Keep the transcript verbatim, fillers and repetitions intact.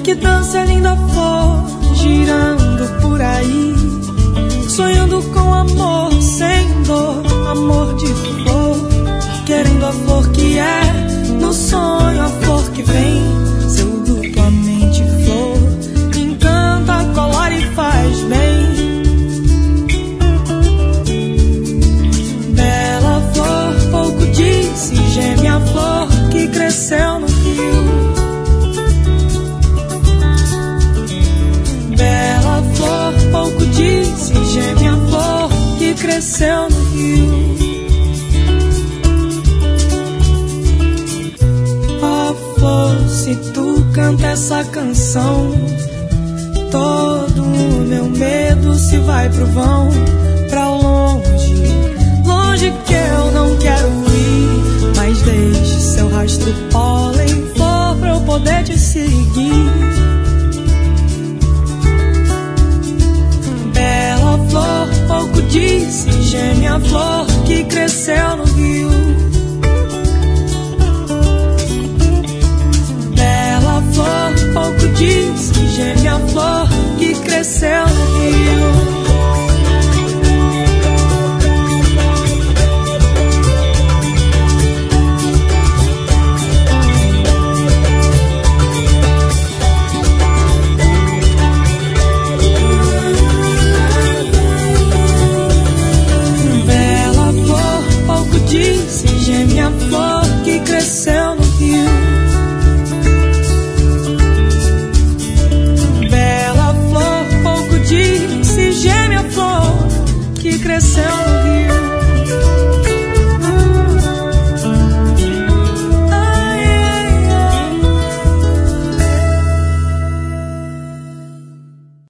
que dança a linda flor, girando por aí, sonhando com amor sem dor, amor de flor, querendo a flor que é, no sonho a flor que vem, seu duplamente flor, encanta, colore e faz bem. Bela flor, pouco disse, geme a flor que cresceu no rio. Bela flor, pouco disse, geme a flor que cresceu no rio. Ó flor, se tu canta essa canção, todo o meu medo se vai pro vão, pra longe, longe que eu não quero ir, mas deixe seu rastro pólen, flor, pra eu poder te seguir. Bela flor, pouco disse, geme a flor que cresceu no rio. Bela flor, pouco disse, geme a flor que cresceu no rio. Disse, geme a flor que cresceu no rio. Bela flor, pouco disse, geme a flor que cresceu no rio.